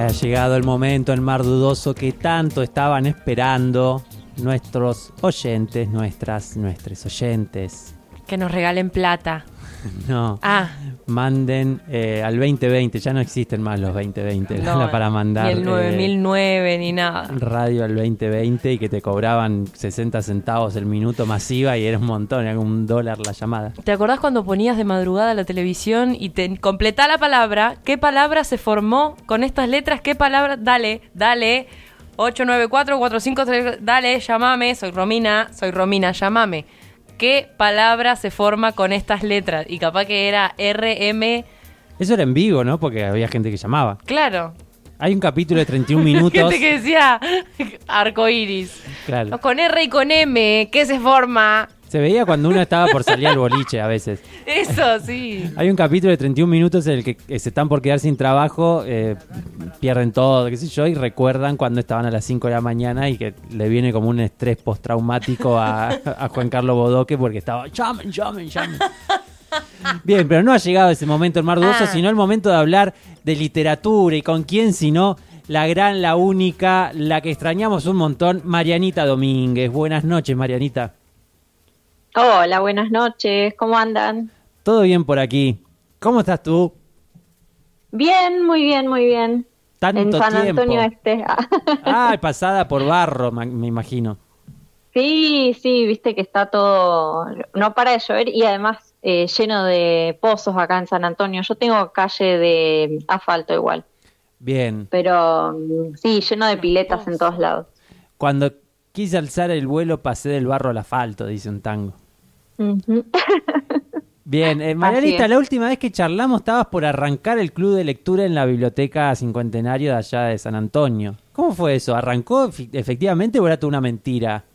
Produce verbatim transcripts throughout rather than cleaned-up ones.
Ha llegado el momento, el mar dudoso que tanto estaban esperando nuestros oyentes, nuestras, nuestros oyentes. Que nos regalen plata. No, ah. manden eh, al veinte veinte, ya no existen más los veinte veinte no, para mandar. Ni el nueve mil nueve, eh, ni nada. Radio al veinte veinte y que te cobraban sesenta centavos el minuto masiva y era un montón, era un dólar la llamada. ¿Te acordás cuando ponías de madrugada la televisión y te completá la palabra? ¿Qué palabra se formó con estas letras? ¿Qué palabra? Dale, dale. ocho nueve cuatro cuatro cinco tres, dale, llamame. Soy Romina, soy Romina, llamame. ¿Qué palabra se forma con estas letras? Y capaz que era R M. Eso era en vivo, ¿no? Porque había gente que llamaba. Claro. Hay un capítulo de treinta y un minutos. Gente que decía arcoíris. Claro. Con R y con M, ¿qué se forma? Se veía cuando uno estaba por salir al boliche a veces. Eso, sí. Hay un capítulo de treinta y un minutos en el que se están por quedar sin trabajo, eh, pierden todo, qué sé yo, y recuerdan cuando estaban a las cinco de la mañana y que le viene como un estrés postraumático a, a Juan Carlos Bodoque porque estaba, llamen, llamen, llamen. Bien, pero no ha llegado ese momento el mar dudoso, ah. sino el momento de hablar de literatura. ¿Y con quién sino la gran, la única, la que extrañamos un montón, Marianita Domínguez? Buenas noches, Marianita. Hola, buenas noches, ¿cómo andan? Todo bien por aquí. ¿Cómo estás tú? Bien, muy bien, muy bien. Tanto en San tiempo. Antonio Este. Ah, pasada por Barro, me imagino. Sí, sí, viste que está todo, no para de llover y además eh, lleno de pozos acá en San Antonio. Yo tengo calle de asfalto igual. Bien. Pero sí, lleno de piletas en todos lados. Cuando quise alzar el vuelo pasé del barro al asfalto, dice un tango. Uh-huh. Bien, eh, Marianita, la última vez que charlamos estabas por arrancar el club de lectura en la biblioteca cincuentenario de allá de San Antonio. ¿Cómo fue eso? ¿Arrancó efectivamente o era toda una mentira?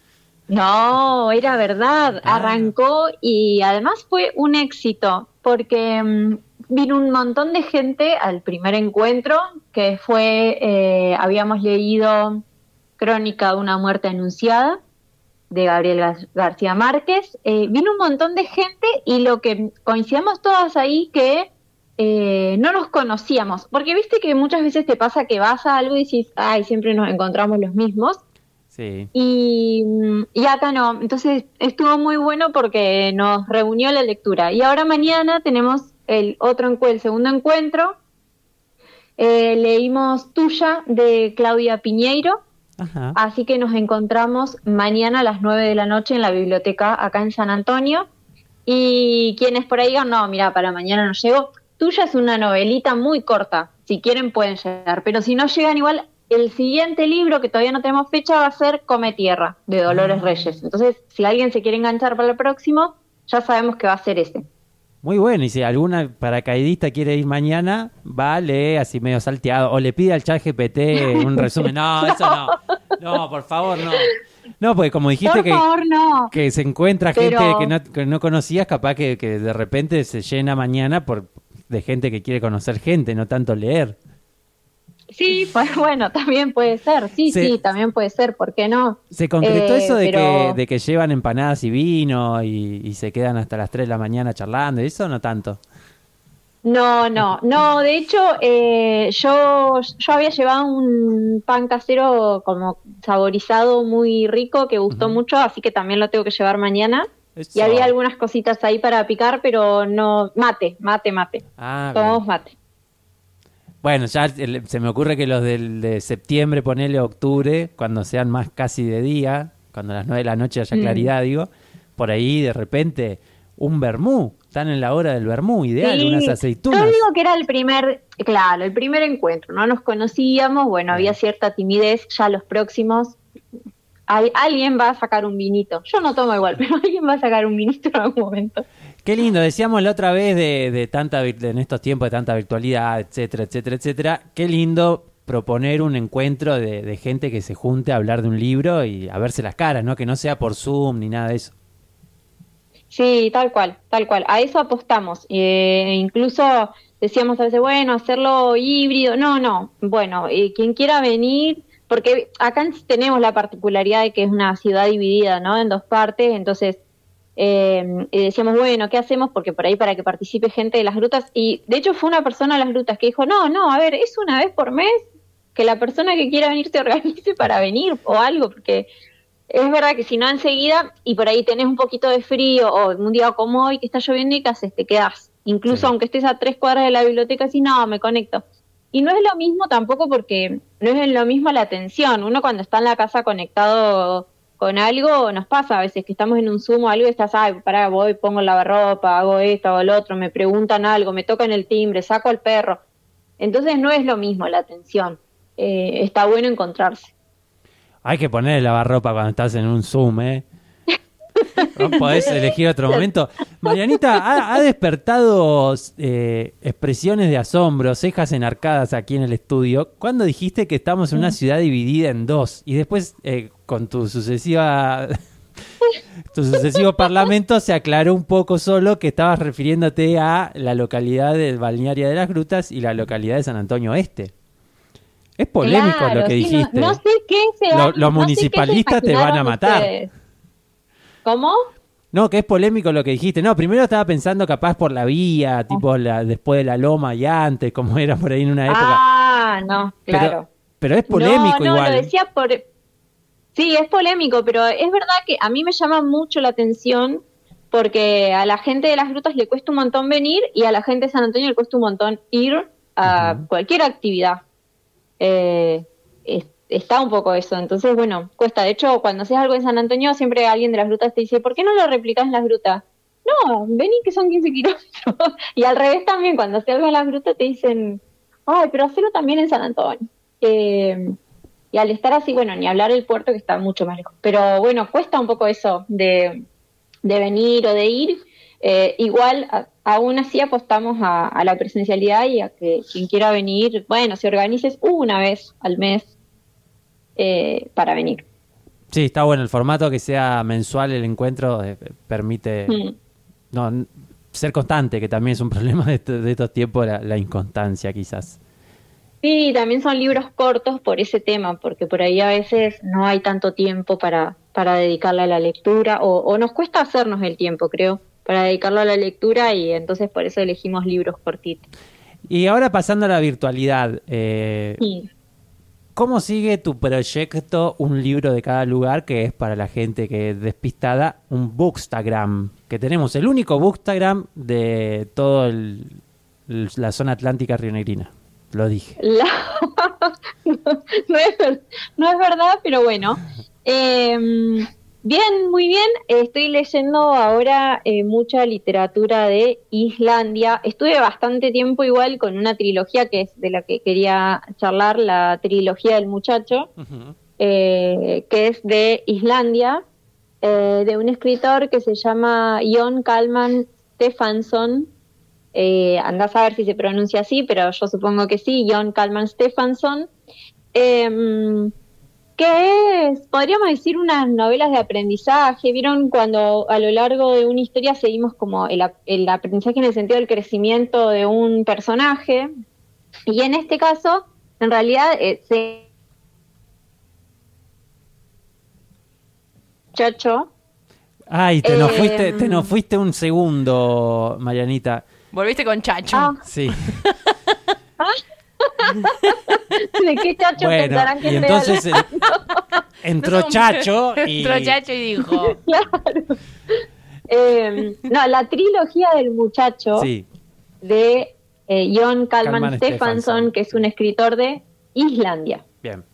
No, era verdad, ah. arrancó y además fue un éxito porque um, vino un montón de gente al primer encuentro que fue, eh, habíamos leído Crónica de una muerte anunciada de Gabriel Gar- García Márquez, eh, vino un montón de gente y lo que coincidimos todas ahí que eh, no nos conocíamos, porque viste que muchas veces te pasa que vas a algo y dices, ay, siempre nos encontramos los mismos. Sí. Y, y acá no, entonces estuvo muy bueno porque nos reunió la lectura. Y ahora mañana tenemos el otro encu- el segundo encuentro. Eh, leímos Tuya de Claudia Piñeiro. Ajá. Así que nos encontramos mañana a las nueve de la noche en la biblioteca acá en San Antonio. Y quienes por ahí digan, no, mira, para mañana no llego. Tuya es una novelita muy corta. Si quieren pueden llegar, pero si no llegan igual. El siguiente libro, que todavía no tenemos fecha, va a ser Come Tierra, de Dolores ah. Reyes. Entonces, si alguien se quiere enganchar para el próximo, ya sabemos que va a ser ese. Muy bueno, y si alguna paracaidista quiere ir mañana, va, lee así medio salteado, o le pide al chat G P T un resumen. No, no, eso no. No, por favor, no. No, porque como dijiste por que, favor, no. que se encuentra gente Pero... que, no, que no conocías, capaz que, que de repente se llena mañana por de gente que quiere conocer gente, no tanto leer. Sí, pues bueno, también puede ser, sí, se, sí, también puede ser, ¿por qué no? ¿Se concretó eh, eso de, pero... que, de que llevan empanadas y vino y, y se quedan hasta las tres de la mañana charlando? ¿Eso no tanto? No, no, no, de hecho eh, yo, yo había llevado un pan casero como saborizado muy rico que gustó uh-huh. mucho, así que también lo tengo que llevar mañana. Eso. Y había algunas cositas ahí para picar, pero no, mate, mate, mate. Ah, tomamos mate. Bueno, ya se me ocurre que los del de septiembre, ponele octubre, cuando sean más casi de día, cuando a las nueve de la noche haya claridad, mm. digo, por ahí de repente un vermú, están en la hora del vermú, ideal, sí, unas aceitunas. Yo digo que era el primer, claro, el primer encuentro, no nos conocíamos, bueno, había cierta timidez, ya los próximos, hay, alguien va a sacar un vinito, yo no tomo igual, pero alguien va a sacar un vinito en algún momento. Qué lindo, decíamos la otra vez de, de tanta de en estos tiempos de tanta virtualidad, etcétera, etcétera, etcétera. Qué lindo proponer un encuentro de, de gente que se junte a hablar de un libro y a verse las caras, ¿no? Que no sea por Zoom ni nada de eso. Sí, tal cual, tal cual. A eso apostamos. Eh, incluso decíamos a veces, bueno, hacerlo híbrido. No, no. Bueno, eh, quien quiera venir, porque acá tenemos la particularidad de que es una ciudad dividida, ¿no? En dos partes, entonces Eh, y decíamos, bueno, ¿qué hacemos? Porque por ahí para que participe gente de las grutas, y de hecho fue una persona de las grutas que dijo, no, no, a ver, es una vez por mes, que la persona que quiera venir se organice para venir o algo, porque es verdad que si no enseguida, y por ahí tenés un poquito de frío, o un día como hoy que está lloviendo y ¿qué haces? Te quedás, incluso sí. Aunque estés a tres cuadras de la biblioteca, así, no, me conecto. Y no es lo mismo tampoco porque no es lo mismo la atención, uno cuando está en la casa conectado con algo, nos pasa a veces que estamos en un Zoom o algo y estás, ay, pará, voy, pongo el lavarropa, hago esto, hago el otro, me preguntan algo, me tocan el timbre, saco al perro. Entonces no es lo mismo la atención. Eh, está bueno encontrarse. Hay que poner el lavarropa cuando estás en un Zoom, ¿eh? No podés elegir otro momento. Marianita, ha, ha despertado eh, expresiones de asombro, cejas enarcadas aquí en el estudio, cuando dijiste que estamos en una ciudad dividida en dos. Y después, eh, con tu sucesiva tu sucesivo parlamento, se aclaró un poco solo que estabas refiriéndote a la localidad de Balnearia de las Grutas y la localidad de San Antonio Este. Es polémico claro, lo que sí, dijiste. No, no sé qué se va, Lo, los no municipalistas sé qué te van a matar. Ustedes. ¿Cómo? No, que es polémico lo que dijiste. No, primero estaba pensando capaz por la vía, tipo la, después de la loma y antes, como era por ahí en una época. Ah, no, claro. Pero, pero es polémico no, no, igual. Lo decía por... Sí, es polémico, pero es verdad que a mí me llama mucho la atención porque a la gente de las grutas le cuesta un montón venir y a la gente de San Antonio le cuesta un montón ir a uh-huh. cualquier actividad. Eh, es, está un poco eso, entonces bueno, cuesta. De hecho, cuando haces algo en San Antonio, siempre alguien de las grutas te dice, ¿por qué no lo replicás en las grutas? No, vení que son quince kilómetros. Y al revés también, cuando haces algo en las grutas te dicen, ay, pero hacelo también en San Antonio. Eh, y al estar así, bueno, ni hablar del puerto que está mucho más lejos. Pero bueno, cuesta un poco eso de, de venir o de ir. Eh, igual, a, aún así apostamos a, a la presencialidad y a que quien quiera venir, bueno, se organices una vez al mes eh, para venir. Sí, está bueno el formato, que sea mensual el encuentro, eh, permite mm. no, ser constante, que también es un problema de, de estos tiempos, la, la inconstancia quizás. Sí, también son libros cortos por ese tema, porque por ahí a veces no hay tanto tiempo para, para dedicarle a la lectura, o, o nos cuesta hacernos el tiempo, creo, para dedicarlo a la lectura, y entonces por eso elegimos libros cortitos. Y ahora pasando a la virtualidad, eh, sí. ¿Cómo sigue tu proyecto Un libro de cada lugar, que es para la gente que es despistada, un Bookstagram, que tenemos el único Bookstagram de toda la zona atlántica rionegrina? Lo dije. La... no, no, es, no es verdad, pero bueno. Eh, bien, muy bien. Estoy leyendo ahora eh, mucha literatura de Islandia. Estuve bastante tiempo igual con una trilogía que es de la que quería charlar, la trilogía del muchacho, uh-huh. eh, que es de Islandia, eh, de un escritor que se llama Jón Kalman Stefánsson. Eh, andás a ver si se pronuncia así, pero yo supongo que sí, Jón Kalman Stefánsson, eh, que es, podríamos decir, unas novelas de aprendizaje. Vieron cuando a lo largo de una historia seguimos como el, el aprendizaje en el sentido del crecimiento de un personaje, y en este caso, en realidad, eh, se... muchacho. Ay, te, eh, nos fuiste, te nos fuiste un segundo, Marianita. Volviste con Chacho. Ah. Sí. ¿De qué Chacho bueno, pensarán que y estoy entonces el, entró Chacho y... Entró Chacho y dijo... Claro. Eh, no, la trilogía del muchacho, sí. de eh, Jón Kalman, Kalman Stefánsson, que es un escritor de Islandia. Bien.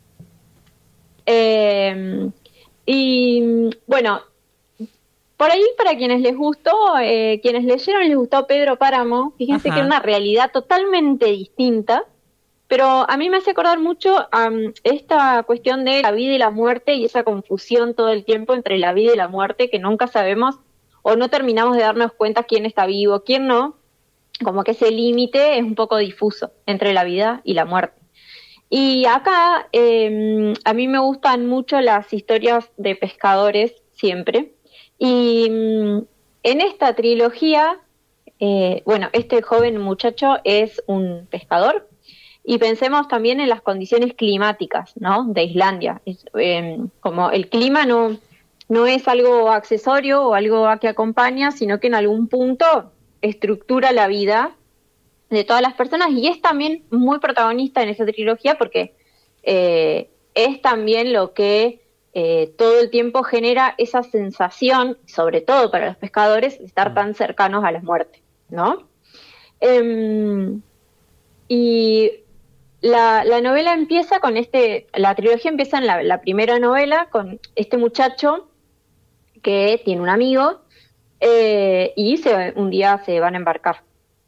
Eh, y bueno... Por ahí, para quienes les gustó, eh, quienes leyeron les gustó Pedro Páramo, fíjense Ajá. que era una realidad totalmente distinta, pero a mí me hace acordar mucho um, esta cuestión de la vida y la muerte y esa confusión todo el tiempo entre la vida y la muerte, que nunca sabemos o no terminamos de darnos cuenta quién está vivo, quién no, como que ese límite es un poco difuso entre la vida y la muerte. Y acá eh, a mí me gustan mucho las historias de pescadores siempre. Y en esta trilogía, eh, bueno, este joven muchacho es un pescador, y pensemos también en las condiciones climáticas, ¿no?, de Islandia. Es, eh, como el clima no, no es algo accesorio o algo a que acompaña, sino que en algún punto estructura la vida de todas las personas y es también muy protagonista en esta trilogía porque eh, es también lo que eh, todo el tiempo genera esa sensación, sobre todo para los pescadores, de estar tan cercanos a la muerte, ¿no? Eh, y la, la novela empieza con este, la trilogía empieza en la, la primera novela con este muchacho que tiene un amigo eh, y se, un día se van a embarcar.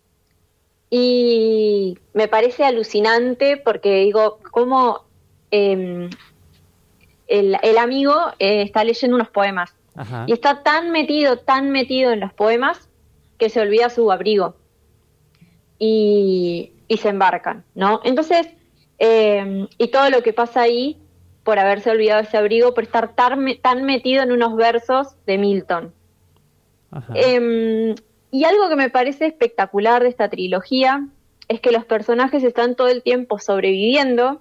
Y me parece alucinante porque digo, cómo eh, el, el amigo eh, está leyendo unos poemas. Ajá. Y está tan metido, tan metido en los poemas que se olvida su abrigo y, y se embarcan, ¿no? Entonces, eh, y todo lo que pasa ahí por haberse olvidado ese abrigo, por estar tan, tan metido en unos versos de Milton. Eh, y algo que me parece espectacular de esta trilogía es que los personajes están todo el tiempo sobreviviendo,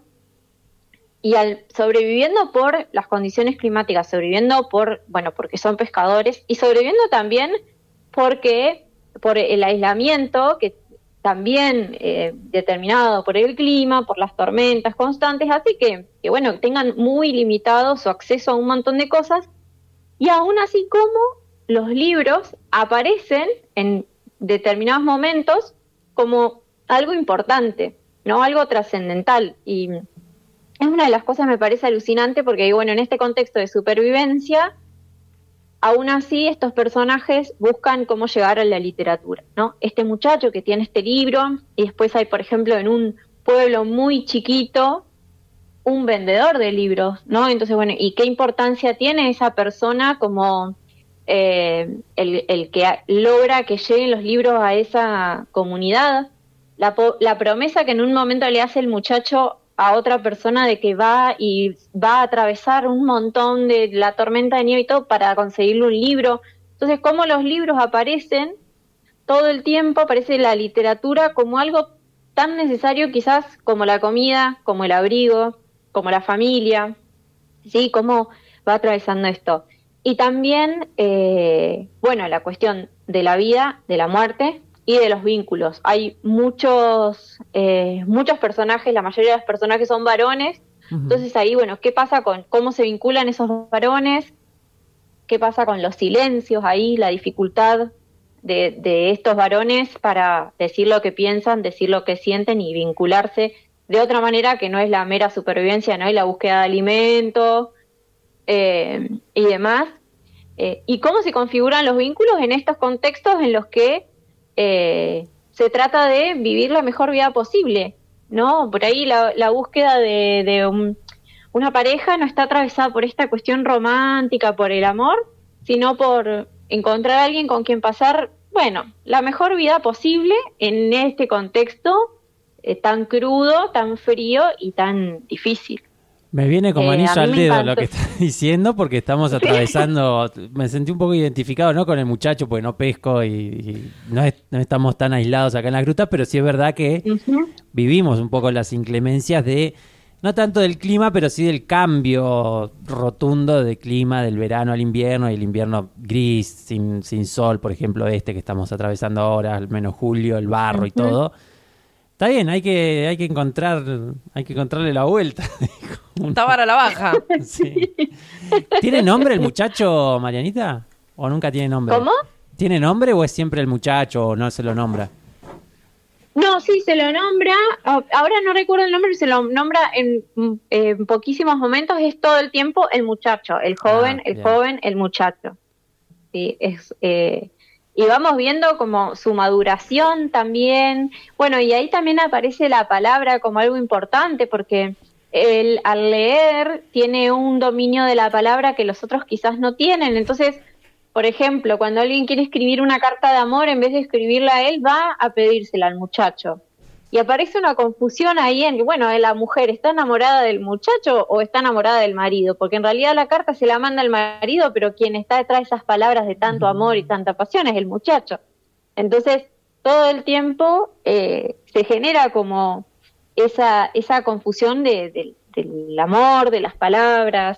y al sobreviviendo por las condiciones climáticas, sobreviviendo por, bueno, porque son pescadores, y sobreviviendo también porque, por el aislamiento que también eh, determinado por el clima, por las tormentas constantes, hace que, que, bueno, tengan muy limitado su acceso a un montón de cosas, y aún así como los libros aparecen en determinados momentos como algo importante, ¿no? Algo trascendental, y es una de las cosas que me parece alucinante porque, bueno, en este contexto de supervivencia, aún así, estos personajes buscan cómo llegar a la literatura, ¿no? Este muchacho que tiene este libro, y después hay, por ejemplo, en un pueblo muy chiquito, un vendedor de libros, ¿no? Entonces, bueno, ¿y qué importancia tiene esa persona como eh, el, el que logra que lleguen los libros a esa comunidad? La, la promesa que en un momento le hace el muchacho a otra persona de que va y va a atravesar un montón de la tormenta de nieve y todo para conseguirle un libro. Entonces, cómo los libros aparecen todo el tiempo, aparece la literatura como algo tan necesario quizás como la comida, como el abrigo, como la familia, ¿sí? Cómo va atravesando esto. Y también, eh, bueno, la cuestión de la vida, de la muerte y de los vínculos. Hay muchos eh, muchos personajes, la mayoría de los personajes son varones, uh-huh. Entonces ahí, bueno, ¿qué pasa con cómo se vinculan esos varones? ¿Qué pasa con los silencios ahí, la dificultad de, de estos varones para decir lo que piensan, decir lo que sienten y vincularse de otra manera que no es la mera supervivencia, ¿no? Y la búsqueda de alimento eh, y demás? Eh, ¿Y cómo se configuran los vínculos en estos contextos en los que Eh, se trata de vivir la mejor vida posible, ¿no? Por ahí la, la búsqueda de, de un, una pareja no está atravesada por esta cuestión romántica, por el amor, sino por encontrar a alguien con quien pasar, bueno, la mejor vida posible en este contexto eh, tan crudo, tan frío y tan difícil. Me viene como anillo eh, al dedo lo que estás diciendo, porque estamos atravesando, me sentí un poco identificado, ¿no? Con el muchacho, porque no pesco y, y no, es, no estamos tan aislados acá en las grutas, pero sí es verdad que uh-huh. vivimos un poco las inclemencias de, no tanto del clima, pero sí del cambio rotundo de clima del verano al invierno, y el invierno gris, sin, sin sol, por ejemplo, este que estamos atravesando ahora, al menos julio, el barro uh-huh. y todo. Está bien, hay que hay que encontrar hay que encontrarle la vuelta. Está para la baja. Sí. ¿Tiene nombre el muchacho, Marianita? ¿O nunca tiene nombre? ¿Cómo? ¿Tiene nombre o es siempre el muchacho o no se lo nombra? No, sí, se lo nombra. Ahora no recuerdo el nombre, se lo nombra en, en poquísimos momentos. Es todo el tiempo el muchacho, el joven, ah, el bien. joven, el muchacho. Sí, es... Eh, y vamos viendo como su maduración también. Bueno, y ahí también aparece la palabra como algo importante, porque él al leer tiene un dominio de la palabra que los otros quizás no tienen. Entonces, por ejemplo, cuando alguien quiere escribir una carta de amor, en vez de escribirla a él, va a pedírsela al muchacho. Y aparece una confusión ahí en que, bueno, la mujer está enamorada del muchacho o está enamorada del marido, porque en realidad la carta se la manda el marido, pero quien está detrás de esas palabras de tanto amor y tanta pasión es el muchacho. Entonces, todo el tiempo eh, se genera como esa esa confusión de, de, del amor, de las palabras,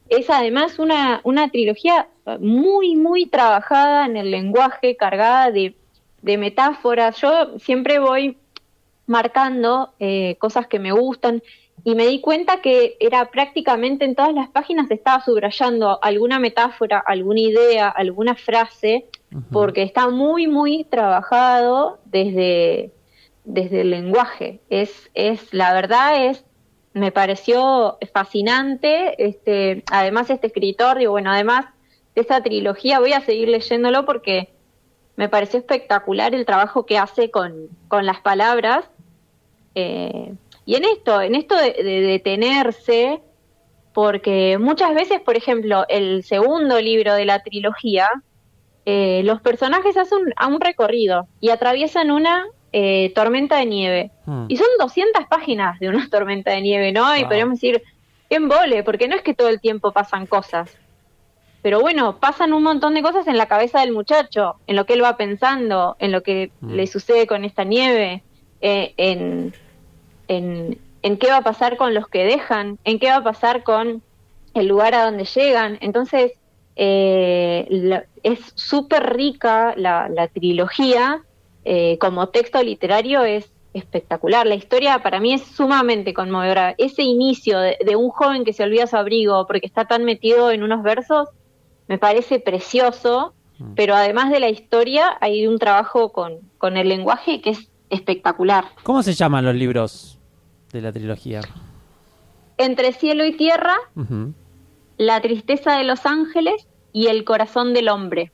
es además una, una trilogía muy, muy trabajada en el lenguaje, cargada de, de metáforas. Yo siempre voy marcando eh, cosas que me gustan y me di cuenta que era prácticamente en todas las páginas estaba subrayando alguna metáfora, alguna idea, alguna frase, uh-huh. porque está muy, muy trabajado desde, desde el lenguaje. Es, es, la verdad es, me pareció fascinante. Este, además este escritor, digo, bueno, además de esta trilogía voy a seguir leyéndolo porque me pareció espectacular el trabajo que hace con, con las palabras. Eh, y en esto, en esto de, de detenerse, porque muchas veces, por ejemplo, el segundo libro de la trilogía, eh, los personajes hacen un, un recorrido y atraviesan una eh, tormenta de nieve. Hmm. Y son doscientas páginas de una tormenta de nieve, ¿no? Wow. Y podríamos decir, qué embole, porque no es que todo el tiempo pasan cosas. Pero bueno, pasan un montón de cosas en la cabeza del muchacho, en lo que él va pensando, en lo que hmm. le sucede con esta nieve, eh, en... En, en qué va a pasar con los que dejan, en qué va a pasar con el lugar a donde llegan. Entonces, eh, la, es súper rica la, la trilogía, eh, como texto literario es espectacular. La historia para mí es sumamente conmovedora. Ese inicio de, de un joven que se olvida su abrigo porque está tan metido en unos versos, me parece precioso, mm. pero además de la historia hay un trabajo con, con el lenguaje que es espectacular. ¿Cómo se llaman los libros de la trilogía? Entre cielo y tierra, uh-huh. La tristeza de los ángeles y el corazón del hombre.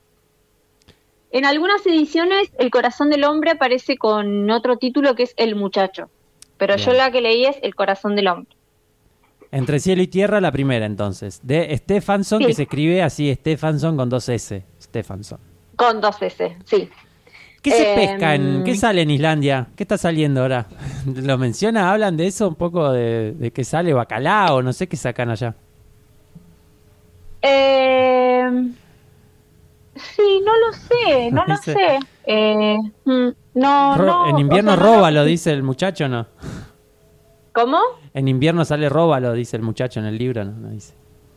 En algunas ediciones el corazón del hombre aparece con otro título que es El muchacho, pero Bien. Yo la que leí es El corazón del hombre. Entre cielo y tierra, la primera entonces, de Stephenson, sí. que se escribe así, Stephenson con dos S, Stephenson. Con dos S, sí. ¿Qué se eh, pesca? En, ¿Qué sale en Islandia? ¿Qué está saliendo ahora? ¿Lo menciona? ¿Hablan de eso? Un poco de, de que sale bacalao, no sé qué sacan allá. Eh, sí, no lo sé, no lo sé. Eh, no, Ro- no, en invierno o sea, roba, no, lo dice el muchacho, ¿no? ¿Cómo? En invierno sale roba, lo dice el muchacho en el libro, ¿no? No dice.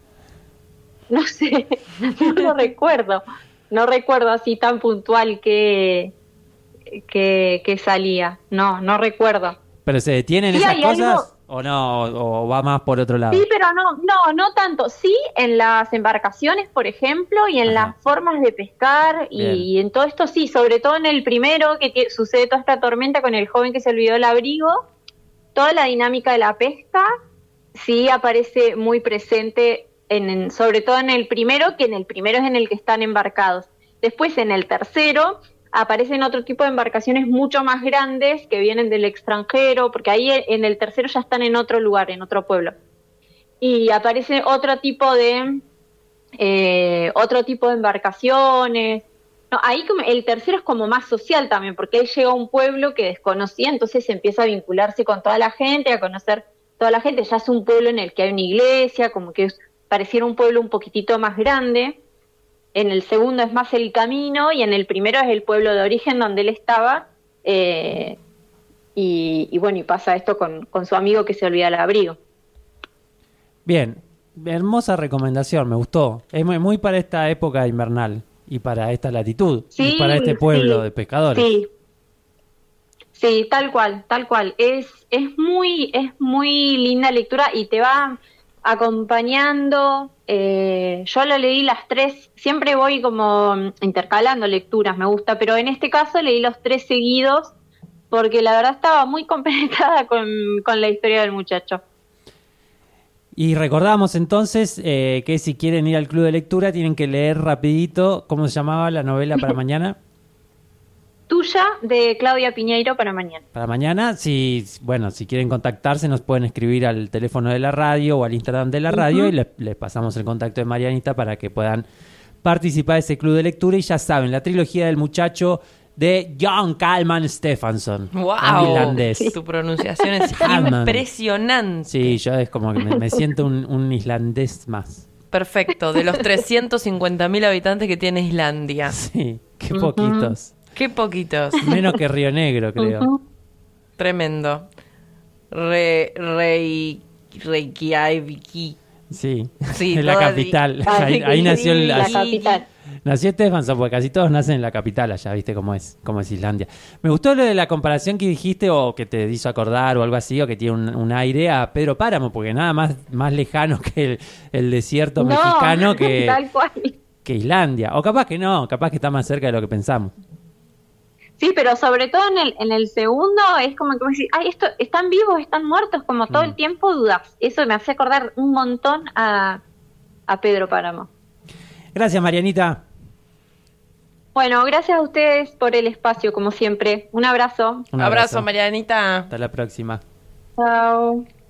No sé, no lo recuerdo. No recuerdo así tan puntual que, que, que salía. No, no recuerdo. ¿Pero se detienen sí, esas cosas algo... o no? ¿O, o va más por otro lado? Sí, pero no, no, no tanto. Sí, en las embarcaciones, por ejemplo, y en Ajá. las formas de pescar y, y en todo esto sí, sobre todo en el primero que t- sucede toda esta tormenta con el joven que se olvidó el abrigo, toda la dinámica de la pesca sí aparece muy presente. En, en, sobre todo en el primero, que en el primero es en el que están embarcados. Después en el tercero aparecen otro tipo de embarcaciones mucho más grandes que vienen del extranjero, porque ahí en el tercero ya están en otro lugar, en otro pueblo. Y aparece otro tipo de eh, otro tipo de embarcaciones. No, ahí como, el tercero es como más social también, porque él llega a un pueblo que desconocía, entonces empieza a vincularse con toda la gente, a conocer toda la gente. Ya es un pueblo en el que hay una iglesia, como que es pareciera un pueblo un poquitito más grande. En el segundo es más el camino y en el primero es el pueblo de origen donde él estaba. Eh, y, y bueno, y pasa esto con, con su amigo que se olvida el abrigo. Bien, hermosa recomendación, me gustó. Es muy, muy para esta época invernal y para esta latitud sí, y para este pueblo sí, de pescadores. Sí, sí, tal cual, tal cual. Es, es muy, es muy linda lectura y te va acompañando. Eh, yo lo leí las tres, siempre voy como intercalando lecturas, me gusta, pero en este caso leí los tres seguidos porque la verdad estaba muy compenetrada con, con la historia del muchacho. Y recordamos entonces eh, que si quieren ir al club de lectura tienen que leer rapidito, ¿cómo se llamaba la novela para mañana? Tuya, de Claudia Piñeiro, para mañana. Para mañana, si, bueno, si quieren contactarse nos pueden escribir al teléfono de la radio o al Instagram de la radio uh-huh. y les, les pasamos el contacto de Marianita para que puedan participar de ese club de lectura. Y ya saben, la trilogía del muchacho de John Kalman Stephenson. ¡Wow! Irlandés. Sí. Tu pronunciación es impresionante. Sí, yo es como que me, me siento un, un islandés más. Perfecto, de los trescientos cincuenta mil habitantes que tiene Islandia. Sí, qué uh-huh. poquitos. Qué poquitos. Menos que Río Negro, creo. Uh-huh. Tremendo. Re, rey, Reykjavik. Sí, Sí, en la todo capital. Ah, Ahí, sí, ahí sí, nació el, la así- capital. nació Stephenson, porque casi todos nacen en la capital allá, ¿viste cómo es? Cómo es Islandia. Me gustó lo de la comparación que dijiste o que te hizo acordar o algo así, o que tiene un, un aire a Pedro Páramo, porque nada más, más lejano que el, el desierto No, mexicano que, tal cual. que Islandia. O capaz que no, capaz que está más cerca de lo que pensamos. Sí, pero sobre todo en el, en el segundo es como que me decís, ay, esto, ¿están vivos, están muertos? Como todo Mm. el tiempo dudas. Eso me hace acordar un montón a, a Pedro Páramo. Gracias, Marianita. Bueno, gracias a ustedes por el espacio, como siempre. Un abrazo. Un Abrazo, Marianita. Hasta la próxima. Chao.